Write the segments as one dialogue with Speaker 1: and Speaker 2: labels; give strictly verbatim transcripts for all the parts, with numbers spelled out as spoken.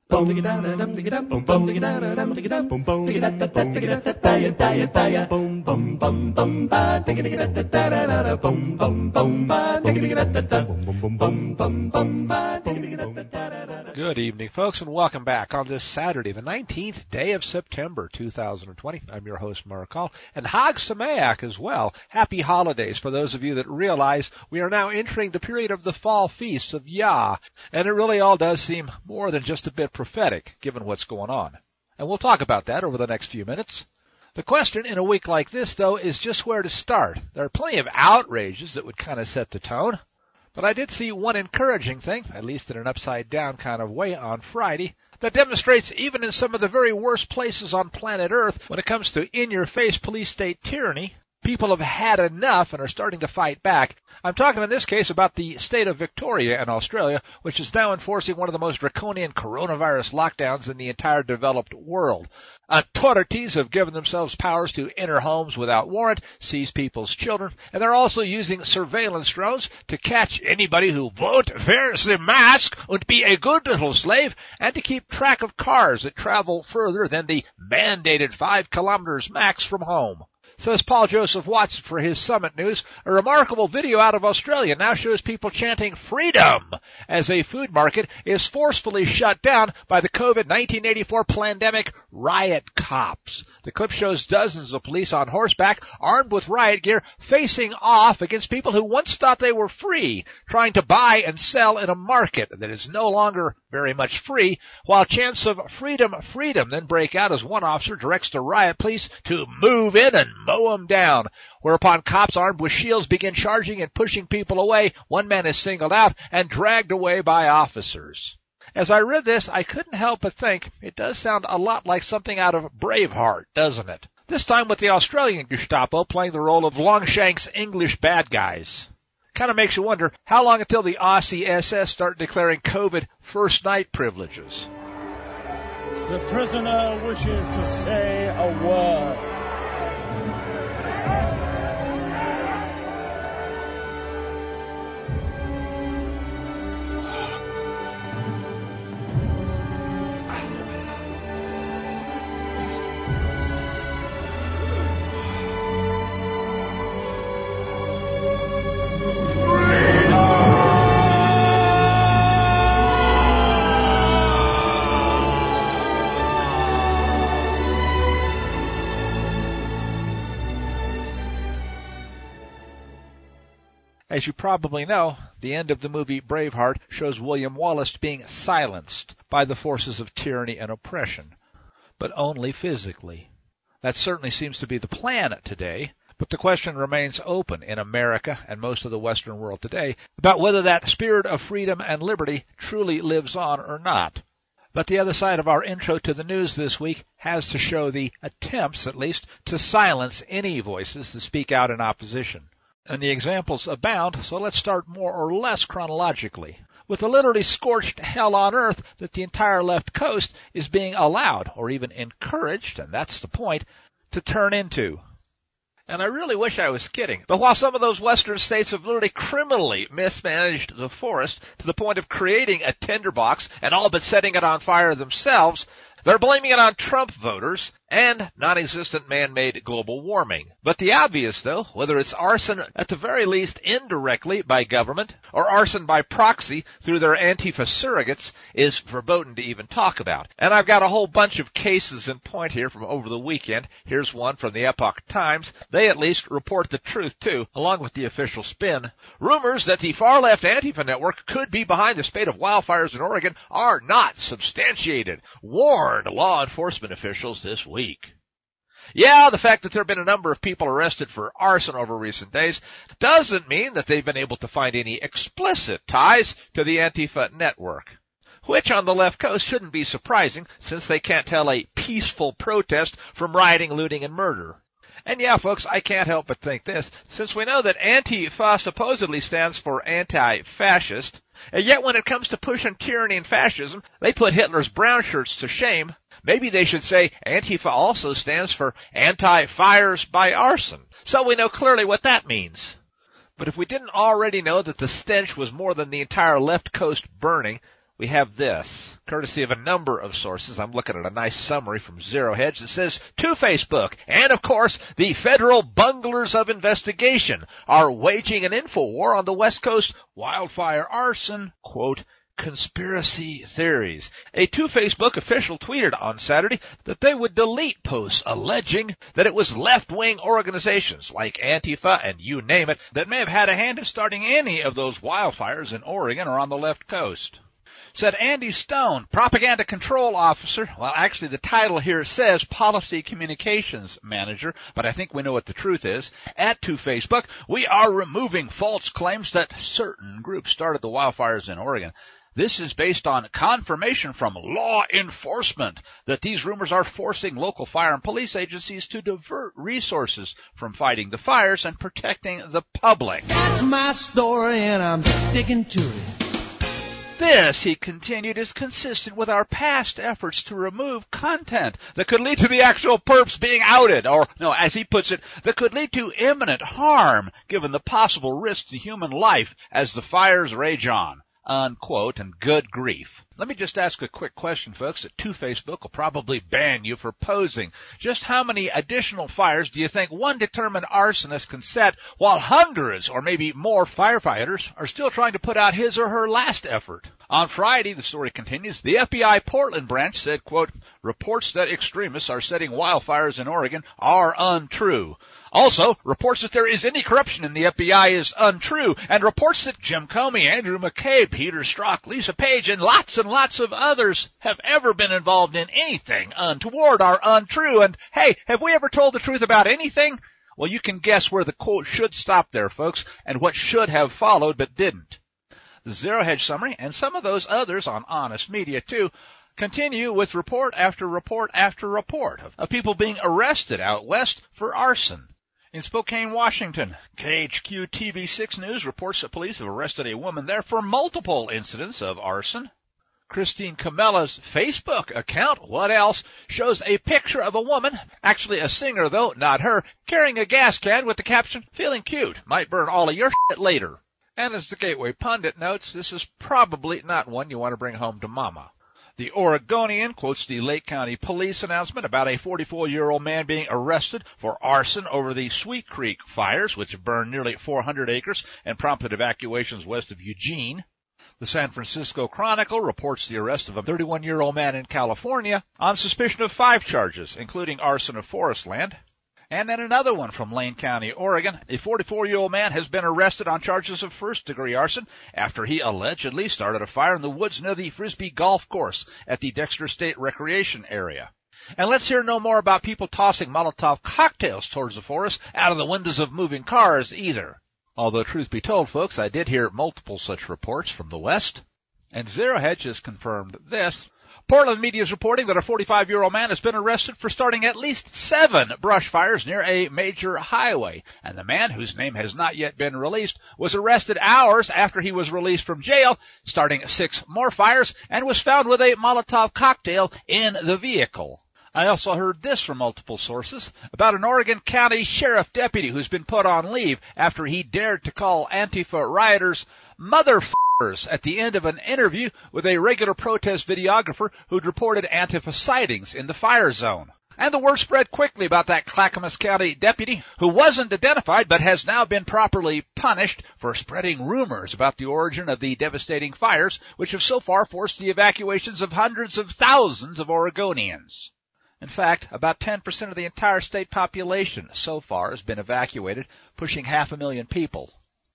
Speaker 1: Good evening, folks, and welcome back on this Saturday, the nineteenth day of September, two thousand twenty. I'm your host, Mark Hall, and Hag Sameach as well. Happy holidays for those of you that realize we are now entering the period of the fall feasts of Yah, and it really all does seem more than just a bit prophetic, given what's going on. And we'll talk about that over the next few minutes. The question in a week like this, though, is just where to start. There are plenty of outrages that would kind of set the tone. But I did see one encouraging thing, at least in an upside-down kind of way, on Friday, that demonstrates even in some of the very worst places on planet Earth, when it comes to in-your-face police state tyranny, people have had enough and are starting to fight back. I'm talking in this case about the state of Victoria in Australia, which is now enforcing one of the most draconian coronavirus lockdowns in the entire developed world. Authorities have given themselves powers to enter homes without warrant, seize people's children, and they're also using surveillance drones to catch anybody who won't wear the mask and be a good little slave, and to keep track of cars that travel further than the mandated five kilometers max from home. Says Paul Joseph Watson for his Summit News, a remarkable video out of Australia now shows people chanting freedom as a food market is forcefully shut down by the COVID nineteen eighty-four pandemic riot cops. The clip shows dozens of police on horseback, armed with riot gear, facing off against people who once thought they were free, trying to buy and sell in a market that is no longer very much free, while chants of freedom, freedom then break out as one officer directs the riot police to move in and mow them down, whereupon cops armed with shields begin charging and pushing people away. One man is singled out and dragged away by officers. As I read this, I couldn't help but think it does sound a lot like something out of Braveheart, doesn't it? This time with the Australian Gestapo playing the role of Longshank's English bad guys. Kind of makes you wonder how long until the Aussie S S start declaring COVID first night privileges.
Speaker 2: The prisoner wishes to say a word.
Speaker 1: As you probably know, the end of the movie Braveheart shows William Wallace being silenced by the forces of tyranny and oppression, but only physically. That certainly seems to be the plan today, but the question remains open in America and most of the Western world today about whether that spirit of freedom and liberty truly lives on or not. But the other side of our intro to the news this week has to show the attempts, at least, to silence any voices that speak out in opposition. And the examples abound, so let's start more or less chronologically, with the literally scorched hell on earth that the entire left coast is being allowed, or even encouraged, and that's the point, to turn into. And I really wish I was kidding, but while some of those western states have literally criminally mismanaged the forest to the point of creating a tinderbox and all but setting it on fire themselves, they're blaming it on Trump voters and non-existent man-made global warming. But the obvious, though, whether it's arson at the very least indirectly by government or arson by proxy through their Antifa surrogates, is verboten to even talk about. And I've got a whole bunch of cases in point here from over the weekend. Here's one from the Epoch Times. They at least report the truth, too, along with the official spin. Rumors that the far-left Antifa network could be behind the spate of wildfires in Oregon are not substantiated, warned law enforcement officials this week. Week. Yeah, the fact that there have been a number of people arrested for arson over recent days doesn't mean that they've been able to find any explicit ties to the Antifa network, which on the left coast shouldn't be surprising since they can't tell a peaceful protest from rioting, looting, and murder. And yeah, folks, I can't help but think this, since we know that Antifa supposedly stands for anti-fascist, and yet when it comes to pushing tyranny and fascism, they put Hitler's brown shirts to shame. Maybe they should say Antifa also stands for anti-fires by arson, so we know clearly what that means. But if we didn't already know that the stench was more than the entire left coast burning, we have this, courtesy of a number of sources. I'm looking at a nice summary from Zero Hedge that says, to Facebook, and of course, the federal bunglers of investigation are waging an info war on the West Coast wildfire arson, quote, conspiracy theories. A two Facebook official tweeted on Saturday that they would delete posts alleging that it was left-wing organizations like Antifa and you name it that may have had a hand in starting any of those wildfires in Oregon or on the left coast. Said Andy Stone, propaganda control officer. Well, actually the title here says policy communications manager, but I think we know what the truth is. At two Facebook, we are removing false claims that certain groups started the wildfires in Oregon. This is based on confirmation from law enforcement that these rumors are forcing local fire and police agencies to divert resources from fighting the fires and protecting the public.
Speaker 3: That's my story and I'm sticking to it.
Speaker 1: This, he continued, is consistent with our past efforts to remove content that could lead to the actual perps being outed, or, no, as he puts it, that could lead to imminent harm given the possible risk to human life as the fires rage on. Unquote, and good grief. Let me just ask a quick question, folks. At two Facebook will probably ban you for posing. Just how many additional fires do you think one determined arsonist can set while hundreds or maybe more firefighters are still trying to put out his or her last effort? On Friday, the story continues, the F B I Portland branch said, quote, reports that extremists are setting wildfires in Oregon are untrue. Also, reports that there is any corruption in the F B I is untrue, and reports that Jim Comey, Andrew McCabe, Peter Strzok, Lisa Page, and lots and lots of others have ever been involved in anything untoward are untrue. And hey, have we ever told the truth about anything? Well, you can guess where the quote should stop there, folks, and what should have followed but didn't. The Zero Hedge summary, and some of those others on Honest Media too, continue with report after report after report of, of people being arrested out west for arson. In Spokane, Washington, K H Q T V six News reports that police have arrested a woman there for multiple incidents of arson. Christine Camella's Facebook account, what else, shows a picture of a woman, actually a singer though, not her, carrying a gas can with the caption, feeling cute, might burn all of your shit later. And as the Gateway Pundit notes, this is probably not one you want to bring home to mama. The Oregonian quotes the Lake County Police announcement about a forty-four-year-old man being arrested for arson over the Sweet Creek fires, which have burned nearly four hundred acres and prompted evacuations west of Eugene. The San Francisco Chronicle reports the arrest of a thirty-one-year-old man in California on suspicion of five charges, including arson of forest land. And then another one from Lane County, Oregon. A forty-four-year-old man has been arrested on charges of first-degree arson after he allegedly started a fire in the woods near the Frisbee Golf Course at the Dexter State Recreation Area. And let's hear no more about people tossing Molotov cocktails towards the forest out of the windows of moving cars either. Although, truth be told, folks, I did hear multiple such reports from the West. And Zero Hedge has confirmed this. Portland media is reporting that a forty-five-year-old man has been arrested for starting at least seven brush fires near a major highway. And the man, whose name has not yet been released, was arrested hours after he was released from jail, starting six more fires, and was found with a Molotov cocktail in the vehicle. I also heard this from multiple sources about an Oregon County Sheriff deputy who's been put on leave after he dared to call Antifa rioters motherfuckers at the end of an interview with a regular protest videographer who'd reported Antifa sightings in the fire zone. And the word spread quickly about that Clackamas County deputy who wasn't identified but has now been properly punished for spreading rumors about the origin of the devastating fires which have so far forced the evacuations of hundreds of thousands of Oregonians. In fact, about ten percent of the entire state population so far has been evacuated, pushing half a million people.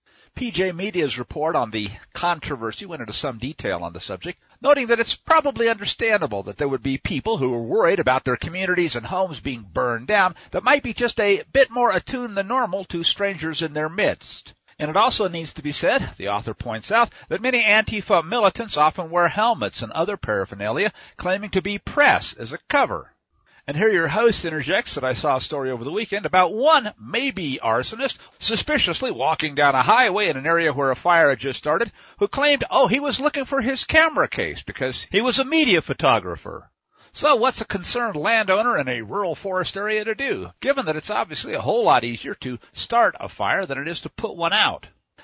Speaker 1: P J Media's report on the controversy went into some detail on the subject, noting that it's probably understandable that there would be people who are worried about their communities and homes being burned down that might be just a bit more attuned than normal to strangers in their midst. And it also needs to be said, the author points out, that many Antifa militants often wear helmets and other paraphernalia claiming to be press as a cover. And here your host interjects that I saw a story over the weekend about one maybe arsonist suspiciously walking down a highway in an area where a fire had just started who claimed, oh, he was looking for his camera case because he was a media photographer. So what's a concerned landowner in a rural forest area to do, given that it's obviously a whole lot easier to start a fire than it is to put one out?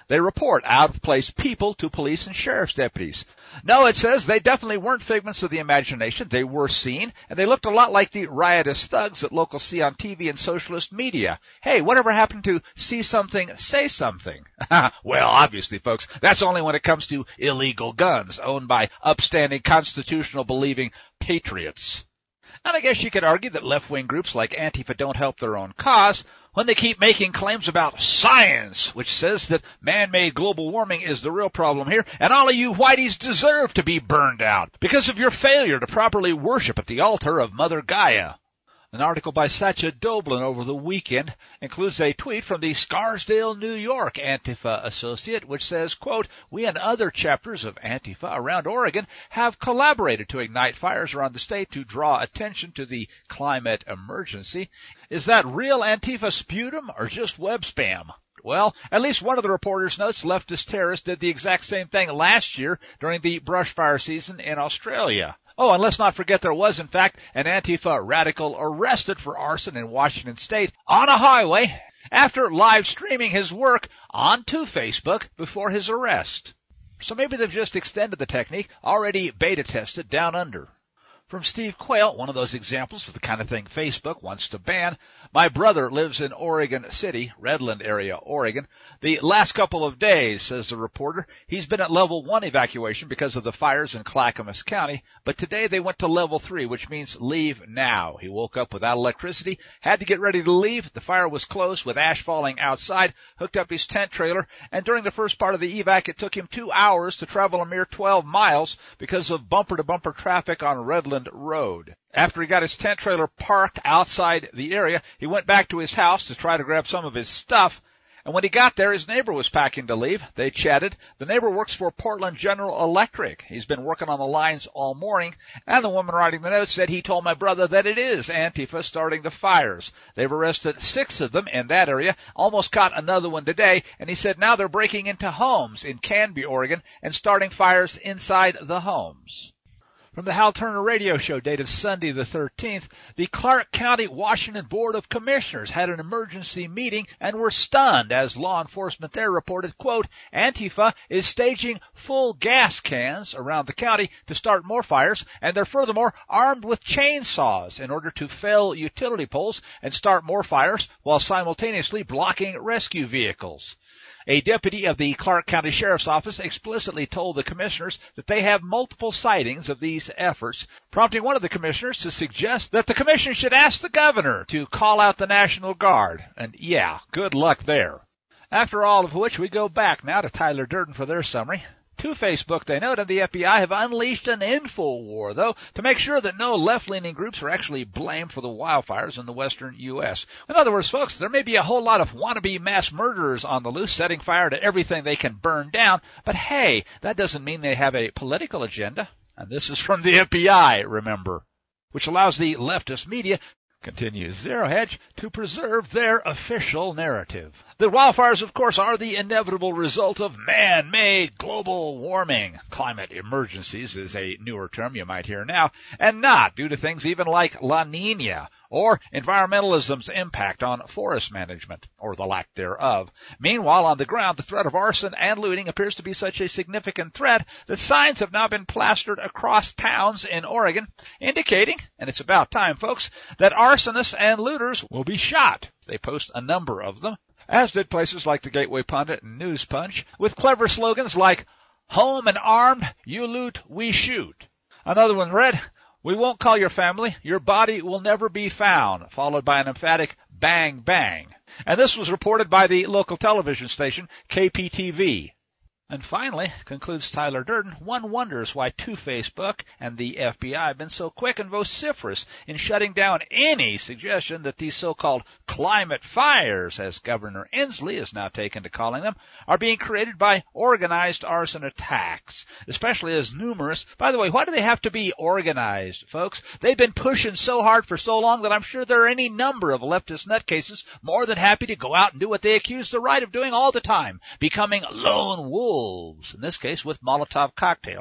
Speaker 1: They report out-of-place people to police and sheriff's deputies. No, it says they definitely weren't figments of the imagination. They were seen, and they looked a lot like the riotous thugs that locals see on T V and socialist media. Hey, whatever happened to see something, say something? Well, obviously, folks, that's only when it comes to illegal guns owned by upstanding, constitutional-believing patriots. And I guess you could argue that left-wing groups like Antifa don't help their own cause when they keep making claims about science, which says that man-made global warming is the real problem here, and all of you whiteys deserve to be burned out because of your failure to properly worship at the altar of Mother Gaia. An article by Satya Doblin over the weekend includes a tweet from the Scarsdale, New York Antifa associate, which says, quote, "We and other chapters of Antifa around Oregon have collaborated to ignite fires around the state to draw attention to the climate emergency. Is that real Antifa sputum or just web spam?" Well, at least one of the reporters notes leftist terrorists did the exact same thing last year during the brush fire season in Australia. Oh, and let's not forget there was, in fact, an Antifa radical arrested for arson in Washington State on a highway after live streaming his work onto Facebook before his arrest. So maybe they've just extended the technique, already beta tested down under. From Steve Quayle, one of those examples of the kind of thing Facebook wants to ban. My brother lives in Oregon City, Redland area, Oregon. The last couple of days, says the reporter, he's been at level one evacuation because of the fires in Clackamas County, but today they went to level three, which means leave now. He woke up without electricity, had to get ready to leave. The fire was close with ash falling outside, hooked up his tent trailer, and during the first part of the evac, it took him two hours to travel a mere twelve miles because of bumper-to-bumper traffic on Redland Road. After he got his tent trailer parked outside the area, he went back to his house to try to grab some of his stuff, and when he got there, his neighbor was packing to leave. They chatted. The neighbor works for Portland General Electric. He's been working on the lines all morning, and the woman writing the note said he told my brother that it is Antifa starting the fires. They've arrested six of them in that area, almost caught another one today, and he said now they're breaking into homes in Canby, Oregon, and starting fires inside the homes. From the Hal Turner Radio Show dated Sunday the thirteenth, the Clark County, Washington Board of Commissioners had an emergency meeting and were stunned as law enforcement there reported, quote, Antifa is staging full gas cans around the county to start more fires, and they're furthermore armed with chainsaws in order to fell utility poles and start more fires while simultaneously blocking rescue vehicles. A deputy of the Clark County Sheriff's Office explicitly told the commissioners that they have multiple sightings of these efforts, prompting one of the commissioners to suggest that the commission should ask the governor to call out the National Guard. And yeah, good luck there. After all of which, we go back now to Tyler Durden for their summary. To Facebook, they note, and the F B I have unleashed an info war, though, to make sure that no left-leaning groups are actually blamed for the wildfires in the western U S. In other words, folks, there may be a whole lot of wannabe mass murderers on the loose setting fire to everything they can burn down, but hey, that doesn't mean they have a political agenda. And this is from the F B I, remember, which allows the leftist media, continues Zero Hedge, to preserve their official narrative. The wildfires, of course, are the inevitable result of man-made global warming. Climate emergencies is a newer term you might hear now, and not due to things even like La Nina or environmentalism's impact on forest management, or the lack thereof. Meanwhile, on the ground, the threat of arson and looting appears to be such a significant threat that signs have now been plastered across towns in Oregon, indicating, and it's about time, folks, that arsonists and looters will be shot. They post a number of them, as did places like the Gateway Pundit and News Punch, with clever slogans like, home and armed, you loot, we shoot. Another one read, we won't call your family, your body will never be found, followed by an emphatic bang bang. And this was reported by the local television station, K P T V. And finally, concludes Tyler Durden, one wonders why To Facebook and the F B I have been so quick and vociferous in shutting down any suggestion that these so-called climate fires, as Governor Inslee is now taken to calling them, are being created by organized arson attacks, especially as numerous. By the way, why do they have to be organized, folks? They've been pushing so hard for so long that I'm sure there are any number of leftist nutcases more than happy to go out and do what they accuse the right of doing all the time, becoming lone wolves. In this case, with Molotov cocktails.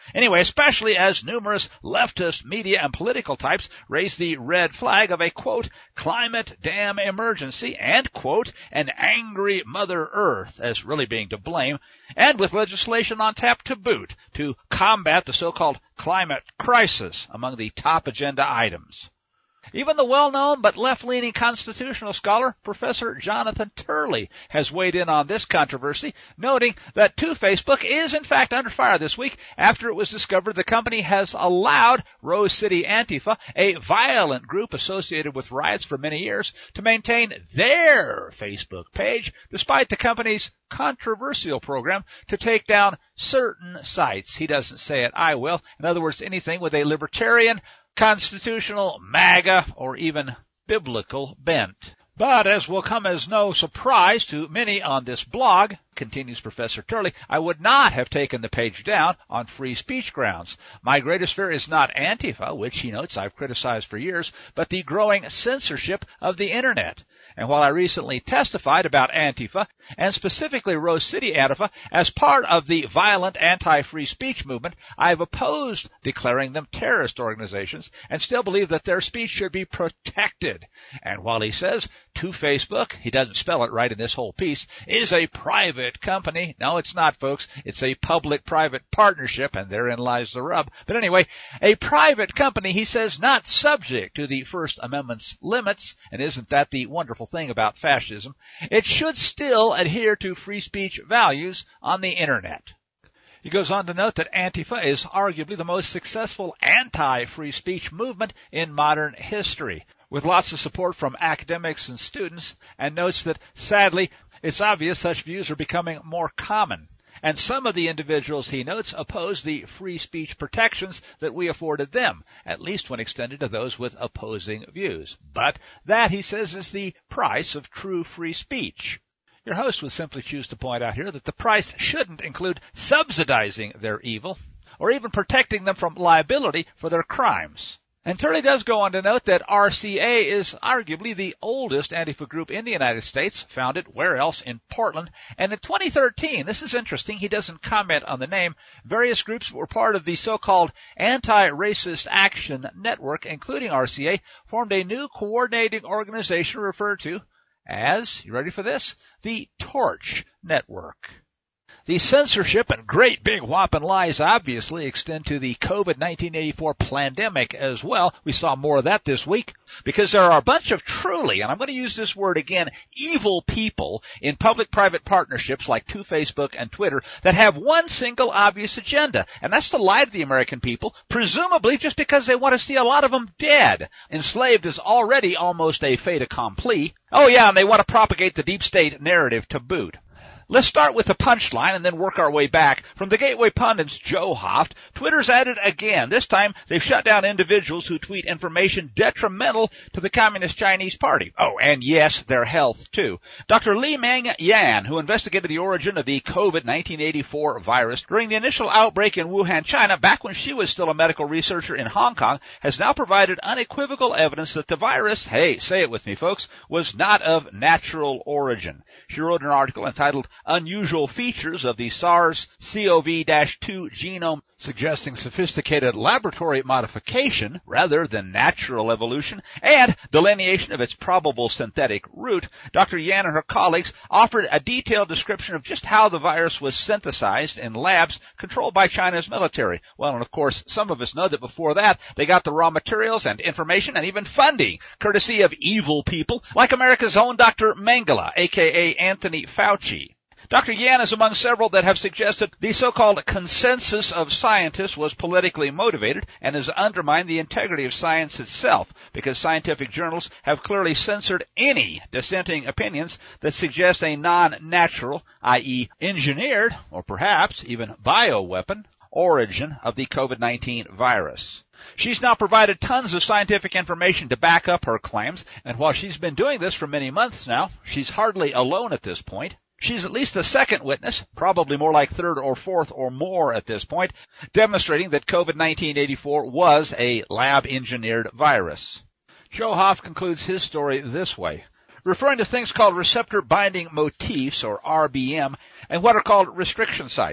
Speaker 4: Anyway, especially as numerous leftist media and political types raise the red flag of a, quote, climate damn emergency and, quote, an angry Mother Earth as really being to blame, and with legislation on tap to boot to combat the so-called climate crisis among the top agenda items. Even the well-known but left-leaning constitutional scholar, Professor Jonathan Turley, has weighed in on this controversy, noting that Two-Facebook is in fact under fire this week after it was discovered the company has allowed Rose City Antifa, a violent group associated with riots for many years, to maintain their Facebook page, despite the company's controversial program to take down certain sites. He doesn't say it, I will. In other words, anything with a libertarian, constitutional, MAGA, or even biblical bent. But as will come as no surprise to many on this blog, continues Professor Turley, I would not have taken the page down on free speech grounds. My greatest fear is not Antifa, which he notes I've criticized for years, but the growing censorship of the Internet. And while I recently testified about Antifa, and specifically Rose City Antifa, as part of the violent anti-free speech movement, I have opposed declaring them terrorist organizations and still believe that their speech should be protected. And while he says Two-Facebook, he doesn't spell it right in this whole piece, is a private company. No, it's not, folks. It's a public-private partnership, and therein lies the rub. But anyway, a private company, he says, not subject to the First Amendment's limits, and isn't that the wonderful thing about fascism? It should still adhere to free speech values on the Internet. He goes on to note that Antifa is arguably the most successful anti-free speech movement in modern history, with lots of support from academics and students, and notes that, sadly, it's obvious such views are becoming more common. And some of the individuals, he notes, oppose the free speech protections that we afforded them, at least when extended to those with opposing views. But that, he says, is the price of true free speech. Your host would simply choose to point out here that the price shouldn't include subsidizing their evil, or even protecting them from liability for their crimes. And Turley does go on to note that R C A is arguably the oldest Antifa group in the United States, founded where else? In Portland. And in twenty thirteen, this is interesting, he doesn't comment on the name, various groups that were part of the so-called Anti-Racist Action Network, including R C A, formed a new coordinating organization referred to as, you ready for this? The Torch Network. The censorship and great big whopping lies obviously extend to the COVID nineteen eighty-four pandemic as well. We saw more of that this week because there are a bunch of truly, and I'm going to use this word again, evil people in public-private partnerships like Two-Facebook and Twitter that have one single obvious agenda, and that's to lie to the American people, presumably just because they want to see a lot of them dead. Enslaved is already almost a fait accompli. Oh yeah, and they want to propagate the deep state narrative to boot. Let's start with the punchline and then work our way back. From the Gateway Pundit's Joe Hoft, Twitter's at it again. This time, they've shut down individuals who tweet information detrimental to the Communist Chinese Party. Oh, and yes, their health, too. Doctor Li Meng Yan, who investigated the origin of the COVID nineteen eighty-four virus during the initial outbreak in Wuhan, China, back when she was still a medical researcher in Hong Kong, has now provided unequivocal evidence that the virus, hey, say it with me, folks, was not of natural origin. She wrote an article entitled Unusual Features of the SARS C o V two genome, suggesting sophisticated laboratory modification rather than natural evolution and delineation of its probable synthetic root. Doctor Yan and her colleagues offered a detailed description of just how the virus was synthesized in labs controlled by China's military. Well, and of course, some of us know that before that, they got the raw materials and information and even funding, courtesy of evil people like America's own Doctor Mengele, aka Anthony Fauci. Doctor Yan is among several that have suggested the so-called consensus of scientists was politically motivated and has undermined the integrity of science itself, because scientific journals have clearly censored any dissenting opinions that suggest a non-natural, that is engineered, or perhaps even bioweapon, origin of the COVID nineteen virus. She's now provided tons of scientific information to back up her claims, and while she's been doing this for many months now, she's hardly alone at this point. She's at least the second witness, probably more like third or fourth or more at this point, demonstrating that COVID nineteen eighty-four was a lab-engineered virus. Joe Hoft concludes his story this way. Referring to things called receptor binding motifs, or R B M, and what are called restriction sites.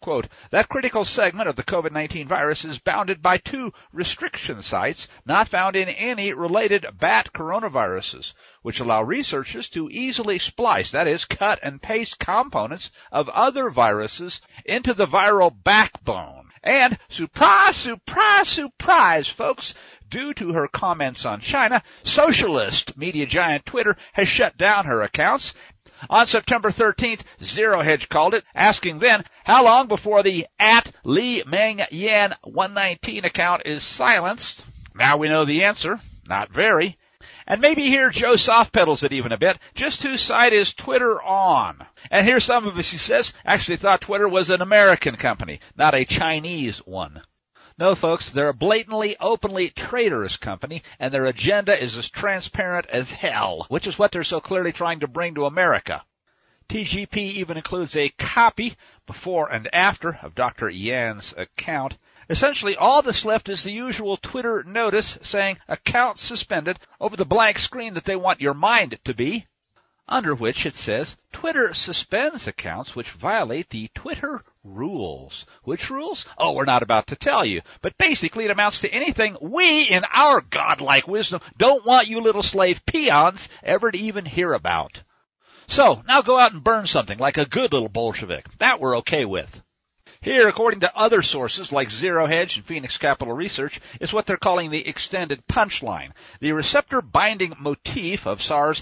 Speaker 4: quote, that critical segment of the COVID nineteen virus is bounded by two restriction sites not found in any related bat coronaviruses, which allow researchers to easily splice, that is, cut and paste components of other viruses into the viral backbone. And surprise, surprise, surprise, folks, due to her comments on China, socialist media giant Twitter has shut down her accounts. On September thirteenth, Zero Hedge called it, asking then how long before the at Li Meng Yan one nineteen account is silenced. Now we know the answer. Not very. And maybe here Joe soft pedals it even a bit. Just whose side is Twitter on? And here's some of us, he says, actually thought Twitter was an American company, not a Chinese one. No, folks, they're a blatantly, openly traitorous company, and their agenda is as transparent as hell, which is what they're so clearly trying to bring to America. T G P even includes a copy, before and after, of Doctor Yan's account. Essentially, all that's left is the usual Twitter notice saying, account suspended, over the blank screen that they want your mind to be, under which it says, Twitter suspends accounts which violate the Twitter rules. Which rules? Oh, we're not about to tell you. But basically it amounts to anything we, in our godlike wisdom, don't want you little slave peons ever to even hear about. So, now go out and burn something like a good little Bolshevik. That we're okay with. Here, according to other sources like Zero Hedge and Phoenix Capital Research, is what they're calling the extended punchline. The receptor binding motif of SARS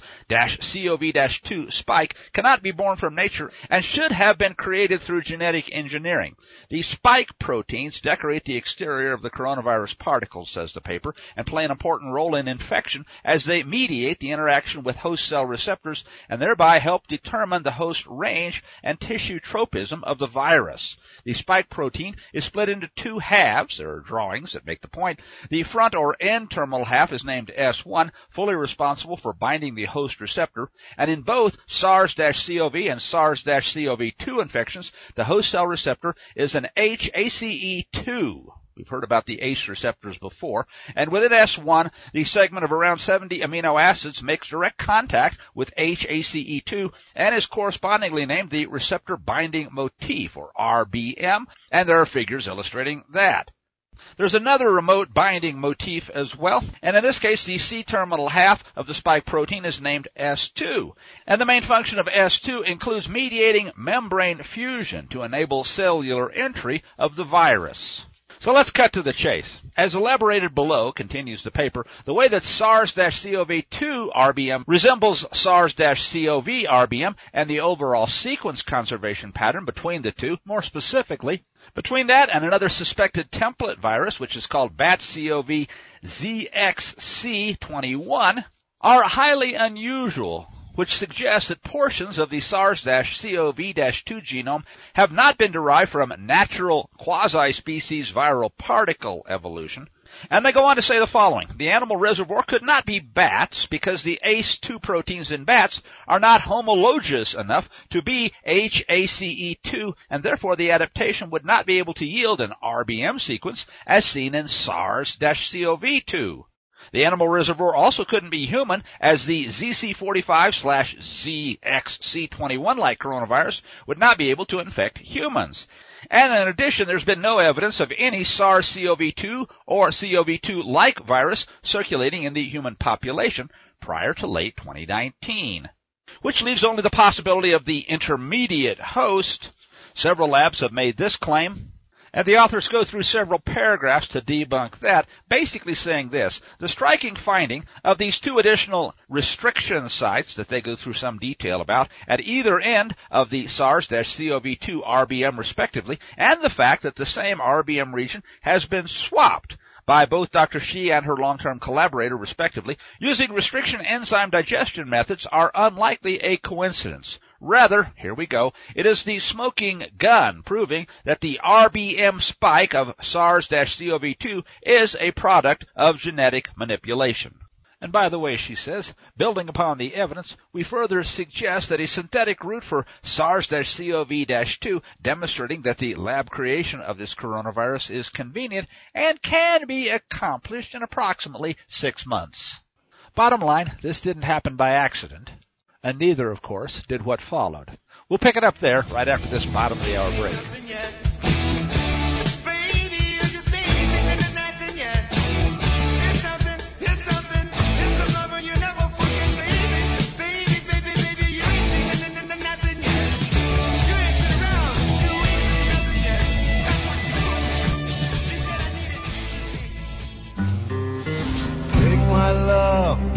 Speaker 4: C o V two spike cannot be born from nature and should have been created through genetic engineering. The spike proteins decorate the exterior of the coronavirus particles, says the paper, and play an important role in infection as they mediate the interaction with host cell receptors and thereby help determine the host range and tissue tropism of the virus. The spike protein is split into two halves. There are drawings that make the point. The front or N-terminal half is named S one, fully responsible for binding the host receptor, and in both SARS C o V and SARS C o V two infections, the host cell receptor is an H A C E two. We've heard about the A C E receptors before. And within S one, the segment of around seventy amino acids makes direct contact with H A C E two and is correspondingly named the receptor binding motif, or R B M, and there are figures illustrating that. There's another remote binding motif as well, and in this case the C-terminal half of the spike protein is named S two. And the main function of S two includes mediating membrane fusion to enable cellular entry of the virus. So let's cut to the chase. As elaborated below, continues the paper, the way that SARS C o V two R B M resembles SARS C o V R B M and the overall sequence conservation pattern between the two, more specifically, between that and another suspected template virus, which is called Bat C o V Z X C twenty-one, are highly unusual, which suggests that portions of the SARS C o V two genome have not been derived from natural quasi-species viral particle evolution. And they go on to say the following. The animal reservoir could not be bats because the A C E two proteins in bats are not homologous enough to be H A C E two, and therefore the adaptation would not be able to yield an R B M sequence as seen in SARS C o V two. The animal reservoir also couldn't be human, as the Z C forty-five slash Z X C twenty-one-like coronavirus would not be able to infect humans. And in addition, there's been no evidence of any SARS C o V two or C o V two-like virus circulating in the human population prior to late twenty nineteen. Which leaves only the possibility of the intermediate host. Several labs have made this claim, and the authors go through several paragraphs to debunk that, basically saying this: the striking finding of these two additional restriction sites that they go through some detail about at either end of the SARS C o V two R B M respectively, and the fact that the same R B M region has been swapped by both Doctor Shi and her long-term collaborator respectively, using restriction enzyme digestion methods, are unlikely a coincidence. Rather, here we go, it is the smoking gun proving that the R B M spike of SARS C o V two is a product of genetic manipulation. And by the way, she says, building upon the evidence, we further suggest that a synthetic route for SARS C o V two, demonstrating that the lab creation of this coronavirus is convenient and can be accomplished in approximately six months. Bottom line, this didn't happen by accident. And neither, of course, did what followed. We'll pick it up there right after this bottom of the hour break.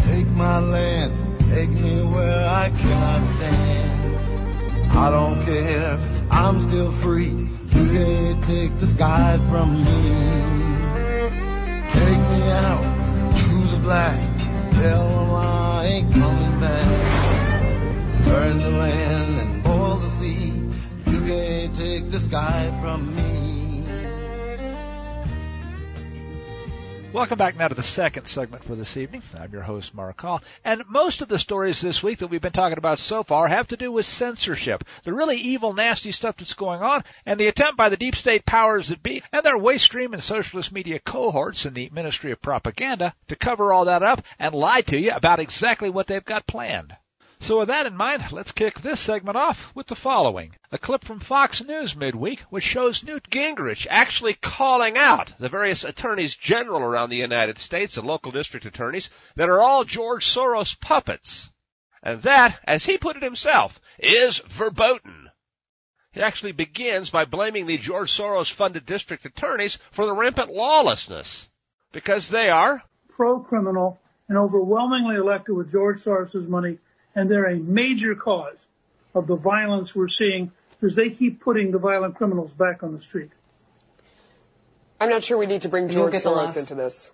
Speaker 5: Take my land, take me where I cannot stand. I don't care, I'm still free. You can't take the sky from me. Take me out to the black, tell them I ain't coming back. Burn the land and boil the sea. You can't take the sky from me.
Speaker 1: Welcome back now to the second segment for this evening. I'm your host, Mark Hall, and most of the stories this week that we've been talking about so far have to do with censorship, the really evil, nasty stuff that's going on, and the attempt by the deep state powers that be and their waste stream and socialist media cohorts in the Ministry of Propaganda to cover all that up and lie to you about exactly what they've got planned. So with that in mind, let's kick this segment off with the following. A clip from Fox News midweek, which shows Newt Gingrich actually calling out the various attorneys general around the United States and local district attorneys that are all George Soros puppets. And that, as he put it himself, is verboten. He actually begins by blaming the George Soros-funded district attorneys for the rampant lawlessness, because they are
Speaker 6: pro-criminal and overwhelmingly elected with George Soros' money. And they're a major cause of the violence we're seeing because they keep putting the violent criminals back on the street.
Speaker 7: I'm not sure we need to bring George Soros into this.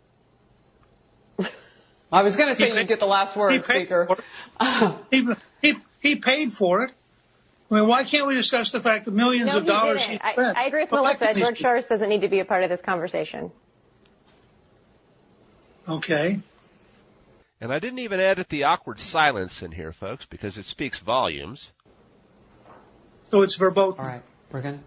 Speaker 8: I was going to say you get the last word, Speaker.
Speaker 6: he, he, he paid for it. I mean, why can't we discuss the fact that millions
Speaker 9: no,
Speaker 6: of dollars
Speaker 9: he
Speaker 6: he
Speaker 9: spent?
Speaker 6: I,
Speaker 9: I agree with Melissa. George Soros doesn't need to be a part of this conversation.
Speaker 6: Okay.
Speaker 4: And I didn't even edit the awkward silence in here, folks, because it speaks volumes.
Speaker 6: So it's verboten.
Speaker 8: All right, we're going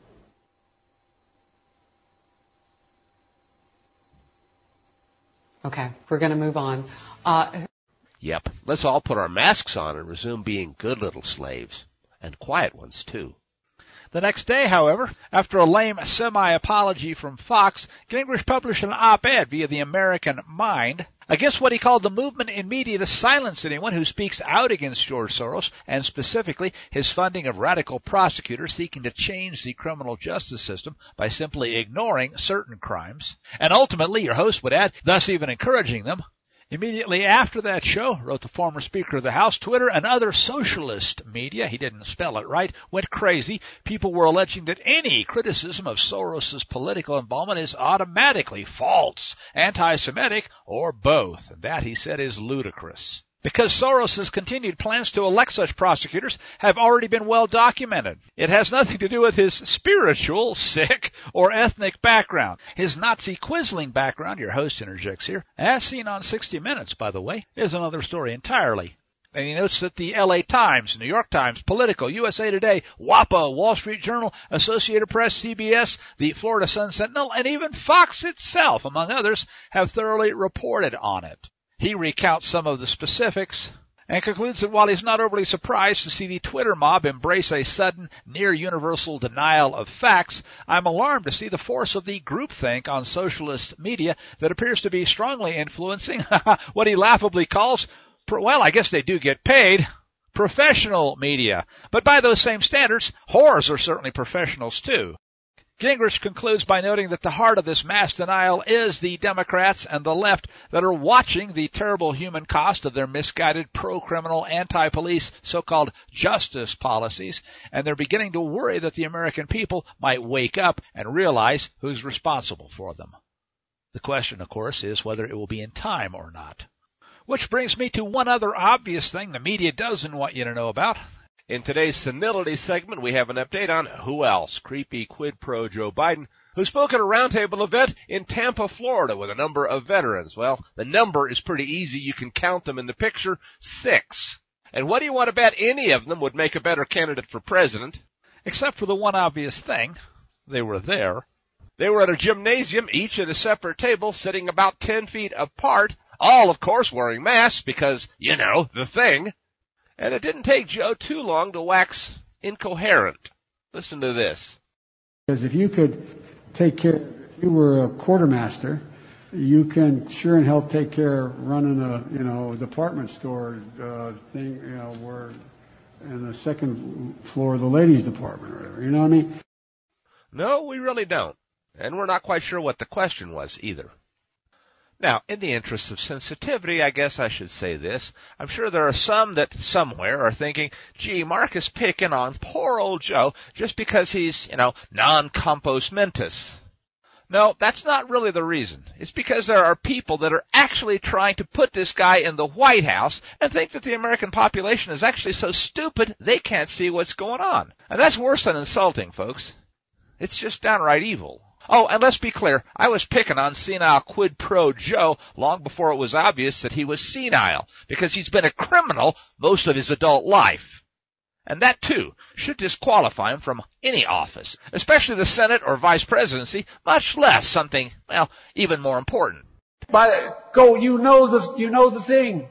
Speaker 8: to... Okay, we're going to move on. Uh...
Speaker 4: Yep, let's all put our masks on and resume being good little slaves. And quiet ones, too.
Speaker 1: The next day, however, after a lame semi-apology from Fox, Gingrich published an op-ed via the American Mind against what he called the movement in media to silence anyone who speaks out against George Soros, and specifically his funding of radical prosecutors seeking to change the criminal justice system by simply ignoring certain crimes. And ultimately, your host would add, thus even encouraging them. Immediately after that show, wrote the former Speaker of the House, Twitter and other socialist media, he didn't spell it right, went crazy. People were alleging that any criticism of Soros's political involvement is automatically false, anti-Semitic, or both. And that, he said, is ludicrous. Because Soros's continued plans to elect such prosecutors have already been well documented. It has nothing to do with his spiritual, sick, or ethnic background. His Nazi Quisling background, your host interjects here, as seen on sixty minutes, by the way, is another story entirely. And he notes that the L A Times, New York Times, Politico, U S A Today, WAPO, Wall Street Journal, Associated Press, C B S, the Florida Sun-Sentinel, and even Fox itself, among others, have thoroughly reported on it. He recounts some of the specifics and concludes that while he's not overly surprised to see the Twitter mob embrace a sudden, near-universal denial of facts, I'm alarmed to see the force of the groupthink on socialist media that appears to be strongly influencing what he laughably calls, well, I guess they do get paid, professional media. But by those same standards, whores are certainly professionals too. Gingrich concludes by noting that the heart of this mass denial is the Democrats and the left that are watching the terrible human cost of their misguided pro-criminal, anti-police, so-called justice policies, and they're beginning to worry that the American people might wake up and realize who's responsible for them. The question, of course, is whether it will be in time or not. Which brings me to one other obvious thing the media doesn't want you to know about.
Speaker 4: In today's senility segment, we have an update on who else, creepy quid pro Joe Biden, who spoke at a roundtable event in Tampa, Florida, with a number of veterans. Well, the number is pretty easy. You can count them in the picture, six. And what do you want to bet any of them would make a better candidate for president?
Speaker 1: Except for the one obvious thing. They were there.
Speaker 4: They were at a gymnasium, each at a separate table, sitting about ten feet apart, all, of course, wearing masks because, you know, the thing. And it didn't take Joe too long to wax incoherent. Listen to this.
Speaker 10: Because if you could take care, if you were a quartermaster, you can sure in hell take care of running a, you know, department store uh, thing, you know, where in the second floor of the ladies' department or whatever. You know what I mean?
Speaker 4: No, we really don't. And we're not quite sure what the question was either. Now, in the interest of sensitivity, I guess I should say this. I'm sure there are some that somewhere are thinking, gee, Mark is picking on poor old Joe just because he's, you know, non-compos mentis. No, that's not really the reason. It's because there are people that are actually trying to put this guy in the White House and think that the American population is actually so stupid they can't see what's going on. And that's worse than insulting, folks. It's just downright evil. Oh, and let's be clear, I was picking on senile quid pro Joe long before it was obvious that he was senile, because he's been a criminal most of his adult life. And that, too, should disqualify him from any office, especially the Senate or vice presidency, much less something, well, even more important.
Speaker 10: But go, you know the, you know the thing.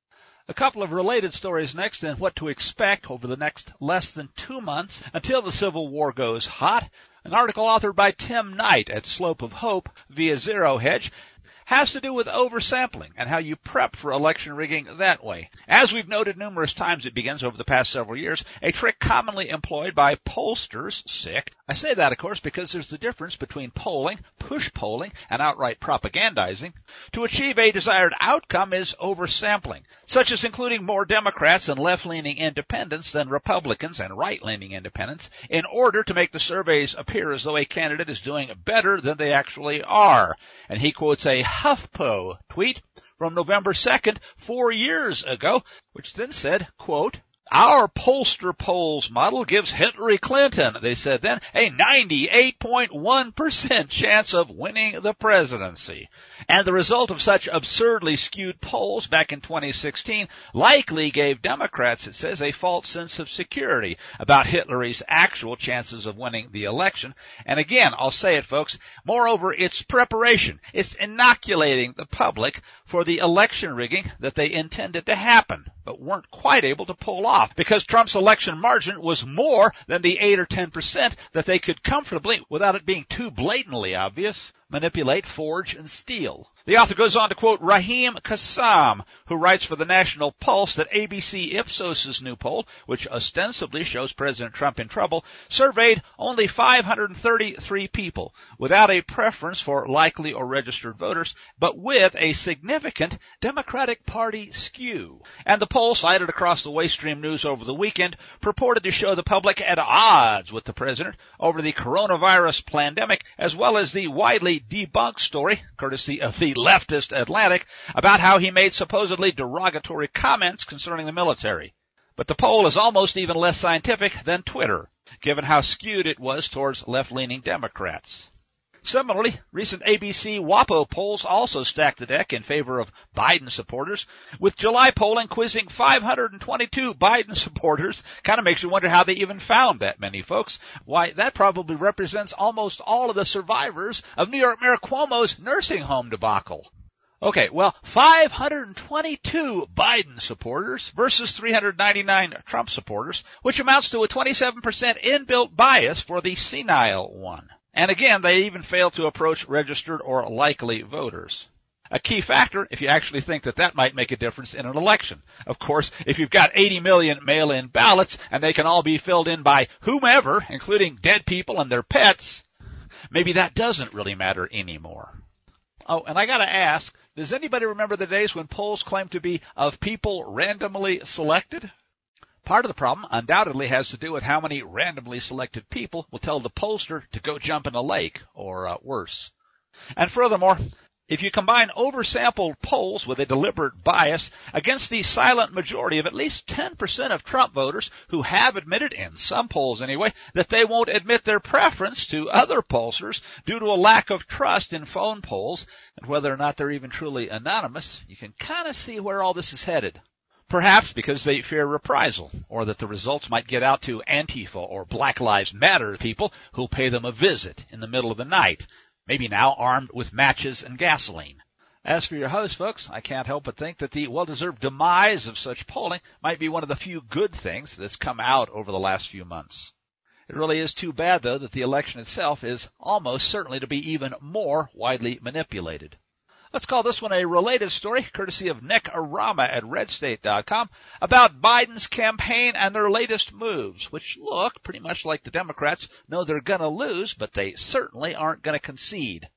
Speaker 4: A couple of related stories next, and what to expect over the next less than two months until the Civil War goes hot. An article authored by Tim Knight at Slope of Hope via Zero Hedge has to do with oversampling and how you prep for election rigging that way. As we've noted numerous times, it begins over the past several years, a trick commonly employed by pollsters, sick. I say that, of course, because there's the difference between polling, push polling, and outright propagandizing. To achieve a desired outcome is oversampling, such as including more Democrats and left-leaning independents than Republicans and right-leaning independents, in order to make the surveys appear as though a candidate is doing better than they actually are. And he quotes a HuffPo tweet from November second, four years ago, which then said, quote, "Our pollster polls model gives Hillary Clinton," they said then, "a ninety-eight point one percent chance of winning the presidency." And the result of such absurdly skewed polls back in twenty sixteen likely gave Democrats, it says, a false sense of security about Hillary's actual chances of winning the election. And again, I'll say it, folks, moreover, it's preparation. It's inoculating the public for the election rigging that they intended to happen, but weren't quite able to pull off, because Trump's election margin was more than the eight or ten percent that they could comfortably, without it being too blatantly obvious, manipulate, forge, and steal. The author goes on to quote Raheem Kassam, who writes for the National Pulse that A B C Ipsos's new poll, which ostensibly shows President Trump in trouble, surveyed only five hundred thirty-three people without a preference for likely or registered voters, but with a significant Democratic Party skew. And the poll, cited across the Waystream News over the weekend, purported to show the public at odds with the president over the coronavirus pandemic, as well as the widely debunked story, courtesy of the leftist Atlantic, about how he made supposedly derogatory comments concerning the military. But the poll is almost even less scientific than Twitter, given how skewed it was towards left-leaning Democrats. Similarly, recent A B C WAPO polls also stacked the deck in favor of Biden supporters, with July polling quizzing five hundred twenty-two Biden supporters. Kind of makes you wonder how they even found that many, folks. Why, that probably represents almost all of the survivors of New York Mayor Cuomo's nursing home debacle. Okay, well, five hundred twenty-two Biden supporters versus three hundred ninety-nine Trump supporters, which amounts to a twenty-seven percent inbuilt bias for the senile one. And again, they even fail to approach registered or likely voters. A key factor, if you actually think that that might make a difference in an election. Of course, if you've got eighty million mail-in ballots and they can all be filled in by whomever, including dead people and their pets, maybe that doesn't really matter anymore. Oh, and I gotta ask, does anybody remember the days when polls claimed to be of people randomly selected? Part of the problem undoubtedly has to do with how many randomly selected people will tell the pollster to go jump in a lake, or uh, worse. And furthermore, if you combine oversampled polls with a deliberate bias against the silent majority of at least ten percent of Trump voters who have admitted, in some polls anyway, that they won't admit their preference to other pollsters due to a lack of trust in phone polls, and whether or not they're even truly anonymous, you can kind of see where all this is headed. Perhaps because they fear reprisal, or that the results might get out to Antifa or Black Lives Matter people who'll pay them a visit in the middle of the night, maybe now armed with matches and gasoline. As for your host, folks, I can't help but think that the well-deserved demise of such polling might be one of the few good things that's come out over the last few months. It really is too bad, though, that the election itself is almost certainly to be even more widely manipulated. Let's call this one a related story, courtesy of Nick Arama at red state dot com, about Biden's campaign and their latest moves, which look pretty much like the Democrats know they're going to lose, but they certainly aren't going to concede.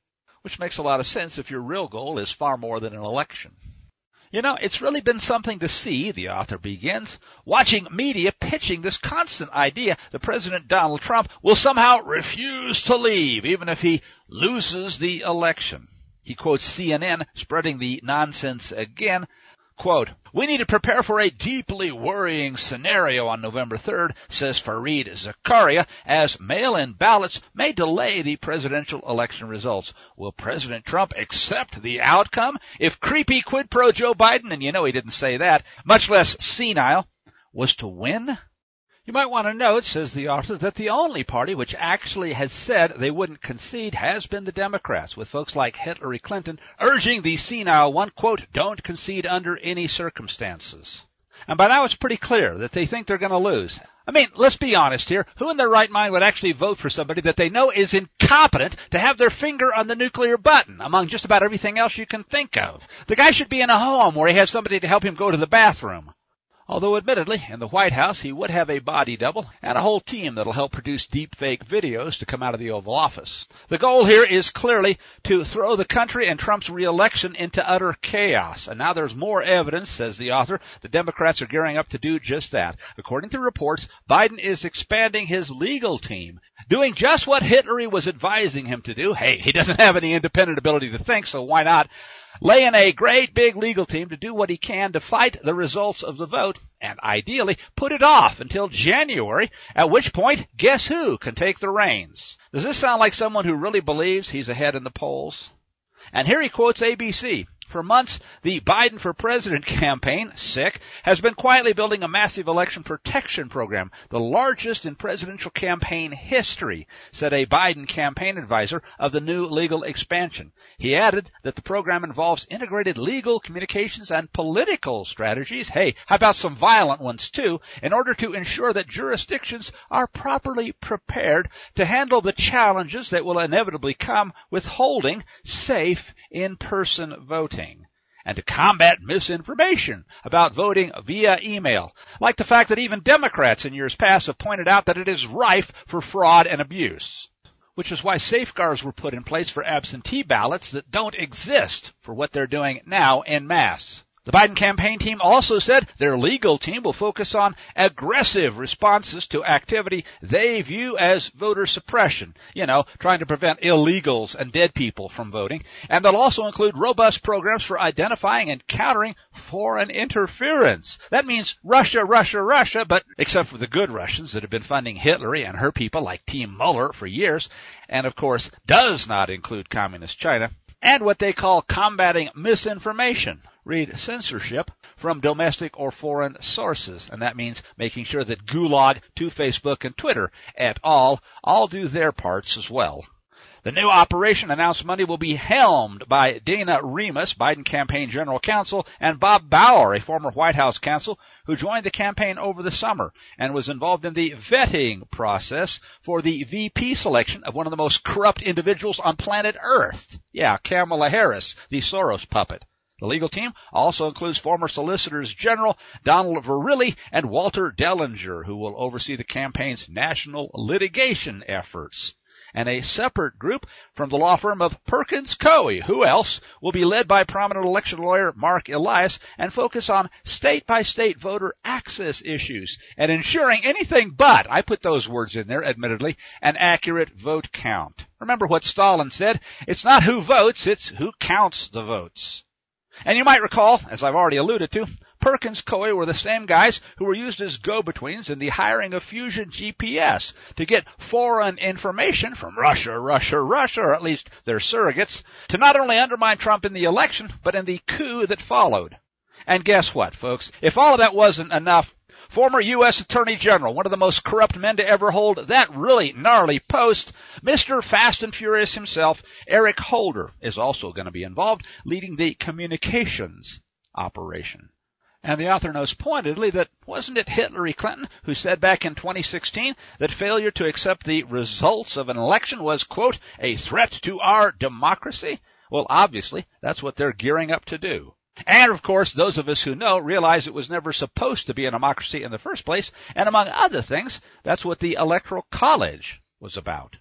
Speaker 4: which makes a lot of sense if your real goal is far more than an election. You know, it's really been something to see, the author begins, watching media pitching this constant idea that President Donald Trump will somehow refuse to leave, even if he loses the election. He quotes C N N, spreading the nonsense again. Quote, "We need to prepare for a deeply worrying scenario on November third, says Fareed Zakaria, as mail-in ballots may delay the presidential election results. Will President Trump accept the outcome if creepy quid pro Joe Biden," and you know he didn't say that, much less senile, "was to win?" You might want to note, says the author, that the only party which actually has said they wouldn't concede has been the Democrats, with folks like Hillary Clinton urging the senile one, quote, "don't concede under any circumstances." And by now it's pretty clear that they think they're going to lose. I mean, let's be honest here. Who in their right mind would actually vote for somebody that they know is incompetent to have their finger on the nuclear button, among just about everything else you can think of? The guy should be in a home where he has somebody to help him go to the bathroom. Although, admittedly, in the White House, he would have a body double and a whole team that'll help produce deep-fake videos to come out of the Oval Office. The goal here is clearly to throw the country and Trump's re-election into utter chaos. And now there's more evidence, says the author, the Democrats are gearing up to do just that. According to reports, Biden is expanding his legal team, doing just what Hillary was advising him to do. Hey, he doesn't have any independent ability to think, so why not? Lay in a great big legal team to do what he can to fight the results of the vote, and ideally put it off until January, at which point, guess who can take the reins? Does this sound like someone who really believes he's ahead in the polls? And here he quotes A B C. For months, the Biden for President campaign, sick, has been quietly building a massive election protection program, the largest in presidential campaign history, said a Biden campaign advisor of the new legal expansion. He added that the program involves integrated legal, communications, and political strategies. Hey, how about some violent ones too, in order to ensure that jurisdictions are properly prepared to handle the challenges that will inevitably come with holding safe in-person voting, and to combat misinformation about voting via email, like the fact that even Democrats in years past have pointed out that it is rife for fraud and abuse, which is why safeguards were put in place for absentee ballots that don't exist for what they're doing now en masse. The Biden campaign team also said their legal team will focus on aggressive responses to activity they view as voter suppression, you know, trying to prevent illegals and dead people from voting, and they'll also include robust programs for identifying and countering foreign interference. That means Russia, Russia, Russia, but except for the good Russians that have been funding Hillary and her people like Team Mueller for years, and of course does not include Communist China, and what they call combating misinformation. Read censorship from domestic or foreign sources, and that means making sure that Gulag, to Facebook and Twitter et al. All do their parts as well. The new operation announced Monday will be helmed by Dana Remus, Biden campaign general counsel, and Bob Bauer, a former White House counsel who joined the campaign over the summer and was involved in the vetting process for the V P selection of one of the most corrupt individuals on planet Earth. Yeah, Kamala Harris, the Soros puppet. The legal team also includes former Solicitors General Donald Verrilli and Walter Dellinger, who will oversee the campaign's national litigation efforts. And a separate group from the law firm of Perkins Coie, who else, will be led by prominent election lawyer Mark Elias and focus on state-by-state voter access issues and ensuring anything but, I put those words in there, admittedly, an accurate vote count. Remember what Stalin said, it's not who votes, it's who counts the votes. And you might recall, as I've already alluded to, Perkins Coie were the same guys who were used as go-betweens in the hiring of Fusion G P S to get foreign information from Russia, Russia, Russia, or at least their surrogates, to not only undermine Trump in the election, but in the coup that followed. And guess what, folks? If all of that wasn't enough, former U S Attorney General, one of the most corrupt men to ever hold that really gnarly post, Mister Fast and Furious himself, Eric Holder, is also going to be involved, leading the communications operation. And the author knows pointedly that wasn't it Hillary Clinton who said back in twenty sixteen that failure to accept the results of an election was, quote, a threat to our democracy? Well, obviously, that's what they're gearing up to do. And, of course, those of us who know realize it was never supposed to be a democracy in the first place, and among other things, that's what the Electoral College was about.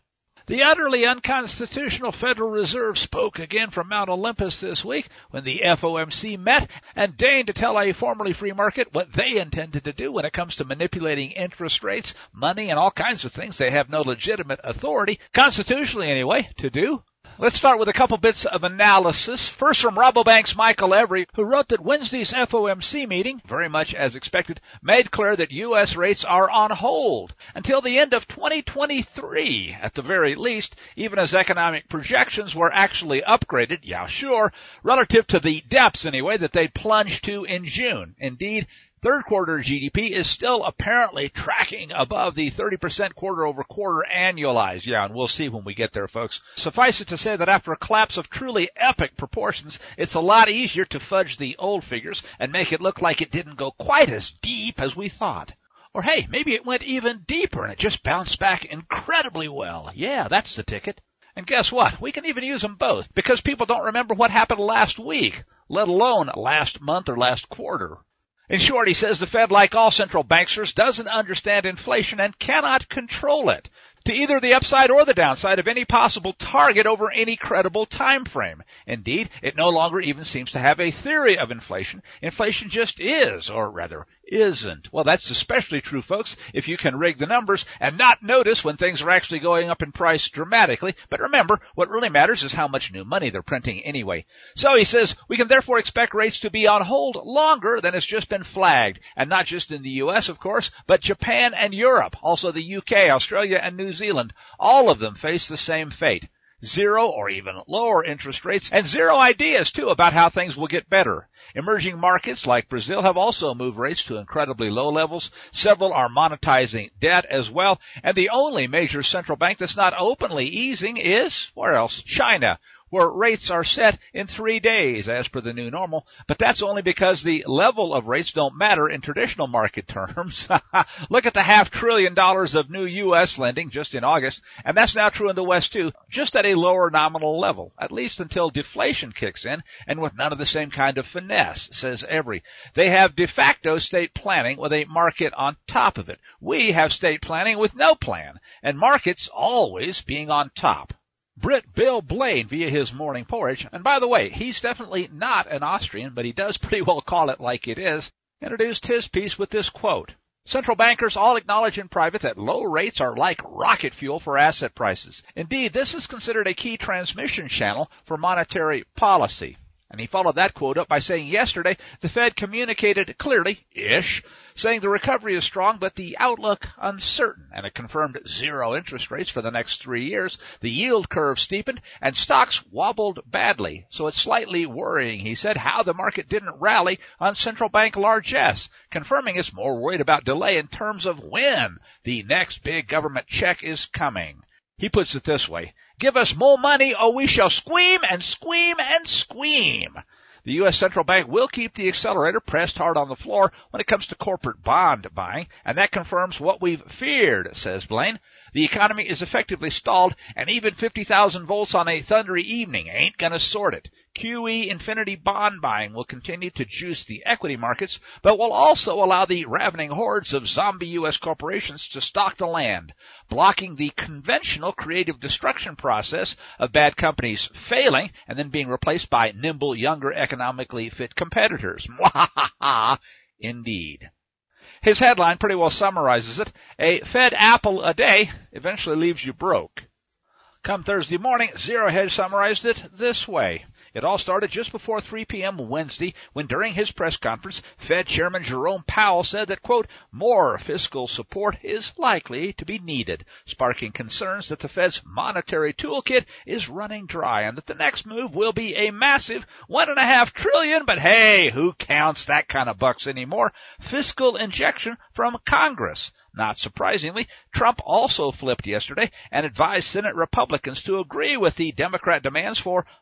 Speaker 4: The utterly unconstitutional Federal Reserve spoke again from Mount Olympus this week when the F O M C met and deigned to tell a formerly free market what they intended to do when it comes to manipulating interest rates, money, and all kinds of things they have no legitimate authority, constitutionally anyway, to do. Let's start with a couple bits of analysis. First from Rabobank's Michael Every, who wrote that Wednesday's F O M C meeting, very much as expected, made clear that U S rates are on hold until the end of twenty twenty-three, at the very least, even as economic projections were actually upgraded, yeah sure, relative to the depths anyway that they'd plunged to in June. Indeed, third quarter G D P is still apparently tracking above the thirty percent quarter-over-quarter annualized. Yeah, and we'll see when we get there, folks. Suffice it to say that after a collapse of truly epic proportions, it's a lot easier to fudge the old figures and make it look like it didn't go quite as deep as we thought. Or hey, maybe it went even deeper and it just bounced back incredibly well. Yeah, that's the ticket. And guess what? We can even use them both, because people don't remember what happened last week, let alone last month or last quarter. In short, he says the Fed, like all central banksters, doesn't understand inflation and cannot control it to either the upside or the downside of any possible target over any credible time frame. Indeed, it no longer even seems to have a theory of inflation. Inflation just is, or rather isn't. Well, that's especially true, folks, if you can rig the numbers and not notice when things are actually going up in price dramatically. But remember, what really matters is how much new money they're printing anyway. So he says we can therefore expect rates to be on hold longer than has just been flagged. And not just in the U S, of course, but Japan and Europe, also the U K, Australia, and New Zealand. All of them face the same fate. Zero or even lower interest rates, and zero ideas, too, about how things will get better. Emerging markets like Brazil have also moved rates to incredibly low levels. Several are monetizing debt as well. And the only major central bank that's not openly easing is, where else? China, where rates are set in three days as per the new normal. But that's only because the level of rates don't matter in traditional market terms. Look at the half trillion dollars of new U S lending just in August, and that's now true in the West too, just at a lower nominal level, at least until deflation kicks in, and with none of the same kind of finesse, says Every. They have de facto state planning with a market on top of it. We have state planning with no plan, and markets always being on top. Brit Bill Blaine via his Morning Porridge, and by the way, he's definitely not an Austrian, but he does pretty well call it like it is, introduced his piece with this quote. Central bankers all acknowledge in private that low rates are like rocket fuel for asset prices. Indeed, this is considered a key transmission channel for monetary policy. And he followed that quote up by saying yesterday the Fed communicated clearly-ish, saying the recovery is strong but the outlook uncertain, and it confirmed zero interest rates for the next three years. The yield curve steepened and stocks wobbled badly. So it's slightly worrying, he said, how the market didn't rally on central bank largesse, confirming it's more worried about delay in terms of when the next big government check is coming. He puts it this way, give us more money or we shall squeam and squeam and squeam. The U S Central Bank will keep the accelerator pressed hard on the floor when it comes to corporate bond buying, and that confirms what we've feared, says Blaine. The economy is effectively stalled, and even fifty thousand volts on a thundery evening ain't gonna sort it. Q E Infinity bond buying will continue to juice the equity markets, but will also allow the ravening hordes of zombie U S corporations to stock the land, blocking the conventional creative destruction process of bad companies failing and then being replaced by nimble, younger, economically fit competitors. Mwahaha! Indeed. His headline pretty well summarizes it. A Fed apple a day eventually leaves you broke. Come Thursday morning, Zero Hedge summarized it this way. It all started just before three p.m. Wednesday when during his press conference, Fed Chairman Jerome Powell said that, quote, more fiscal support is likely to be needed, sparking concerns that the Fed's monetary toolkit is running dry and that the next move will be a massive one and a half trillion, but hey, who counts that kind of bucks anymore, fiscal injection from Congress. Not surprisingly, Trump also flipped yesterday and advised Senate Republicans to agree with the Democrat demands for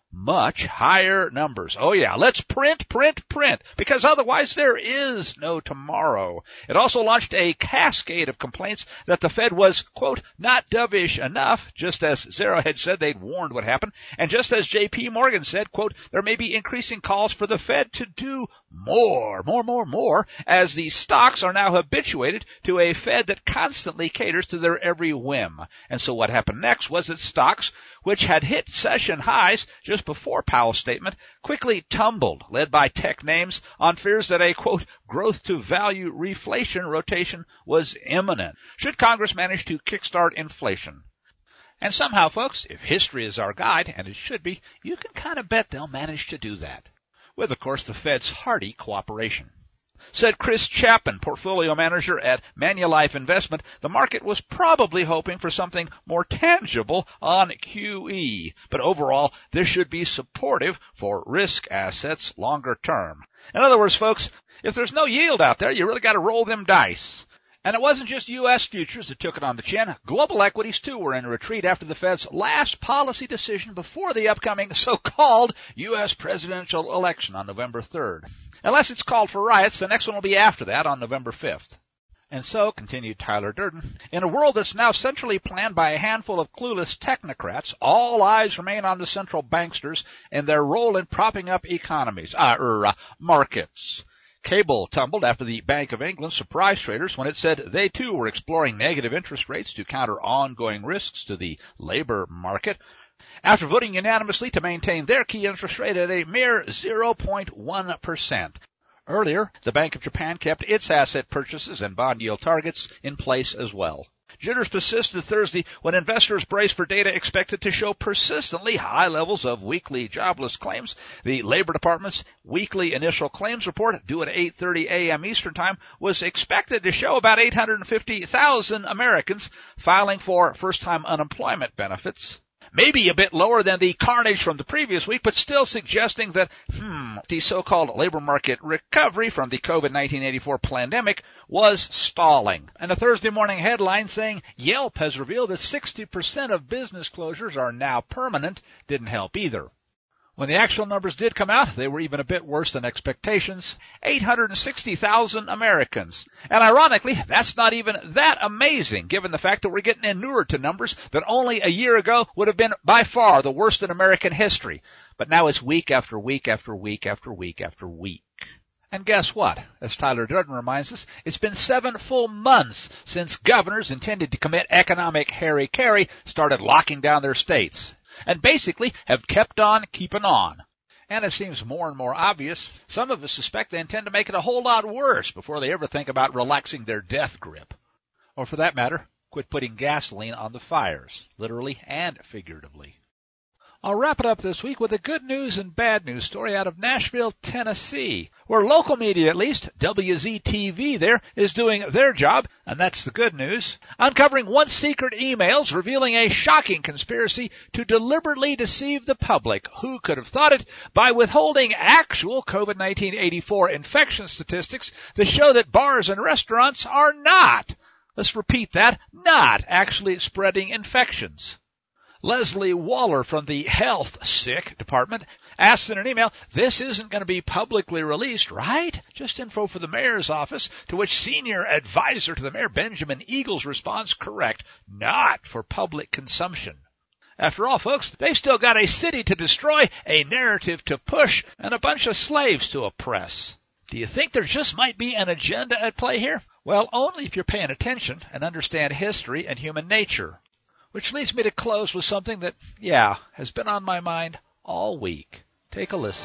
Speaker 4: much higher numbers. Oh yeah, let's print, print, print, because otherwise there is no tomorrow. It also launched a cascade of complaints that the Fed was, quote, not dovish enough, just as Zero had said they'd warned would happen, and just as J P Morgan said, quote, there may be increasing calls for the Fed to do more, more, more, more, as the stocks are now habituated to a Fed that constantly caters to their every whim. And so what happened next was that stocks, which had hit session highs just before Powell's statement, quickly tumbled, led by tech names, on fears that a, quote, growth-to-value reflation rotation was imminent, should Congress manage to kickstart inflation. And somehow, folks, if history is our guide, and it should be, you can kind of bet they'll manage to do that, with, of course, the Fed's hearty cooperation. Said Chris Chapin, portfolio manager at Manulife Investment, the market was probably hoping for something more tangible on Q E. But overall, this should be supportive for risk assets longer term. In other words, folks, if there's no yield out there, you really got to roll them dice. And it wasn't just U S futures that took it on the chin. Global equities, too, were in retreat after the Fed's last policy decision before the upcoming so-called U S presidential election on November third. Unless it's called for riots, the next one will be after that on November fifth. And so, continued Tyler Durden, in a world that's now centrally planned by a handful of clueless technocrats, all eyes remain on the central banksters and their role in propping up economies, uh, er, uh, markets. Cable tumbled after the Bank of England surprised traders when it said they too were exploring negative interest rates to counter ongoing risks to the labor market, after voting unanimously to maintain their key interest rate at a mere zero point one percent. Earlier, the Bank of Japan kept its asset purchases and bond yield targets in place as well. Jitters persisted Thursday when investors braced for data expected to show persistently high levels of weekly jobless claims. The Labor Department's weekly initial claims report, due at eight thirty a.m. Eastern Time, was expected to show about eight hundred fifty thousand Americans filing for first-time unemployment benefits. Maybe a bit lower than the carnage from the previous week, but still suggesting that, hmm, the so-called labor market recovery from the COVID nineteen eighty-four pandemic was stalling. And a Thursday morning headline saying Yelp has revealed that sixty percent of business closures are now permanent didn't help either. When the actual numbers did come out, they were even a bit worse than expectations. eight hundred sixty thousand Americans. And ironically, that's not even that amazing, given the fact that we're getting inured to numbers that only a year ago would have been by far the worst in American history. But now it's week after week after week after week after week. And guess what? As Tyler Durden reminds us, it's been seven full months since governors intended to commit economic hara-kiri started locking down their states, and basically have kept on keeping on. And it seems more and more obvious, some of us suspect they intend to make it a whole lot worse before they ever think about relaxing their death grip. Or for that matter, quit putting gasoline on the fires, literally and figuratively. I'll wrap it up this week with a good news and bad news story out of Nashville, Tennessee, where local media, at least, W Z T V there, is doing their job, and that's the good news, uncovering once secret emails revealing a shocking conspiracy to deliberately deceive the public. Who could have thought it? By withholding actual COVID nineteen eighty-four infection statistics that show that bars and restaurants are not, let's repeat that, not actually spreading infections. Leslie Waller from the Health Sick Department asked in an email, this isn't going to be publicly released, right? Just info for the mayor's office, to which senior advisor to the mayor, Benjamin Eagles, responds, correct, not for public consumption. After all, folks, they've still got a city to destroy, a narrative to push, and a bunch of slaves to oppress. Do you think there just might be an agenda at play here? Well, only if you're paying attention and understand history and human nature. Which leads me to close with something that, yeah, has been on my mind all week. Take a listen.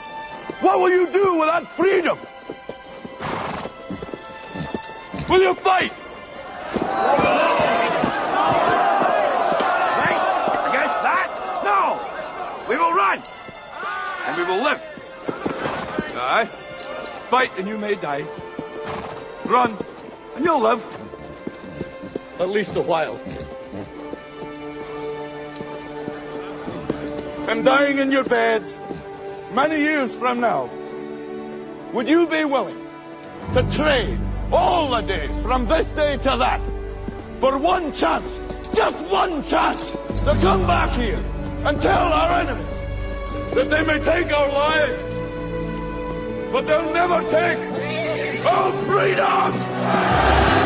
Speaker 2: What will you do without freedom? Will you fight? Fight against that? No! We will run! And we will live. Die. Fight and you may die. Run and you'll live. At least a while. And dying in your beds many years from now, would you be willing to trade all the days from this day to that for one chance, just one chance, to come back here and tell our enemies that they may take our lives, but they'll never take our freedom!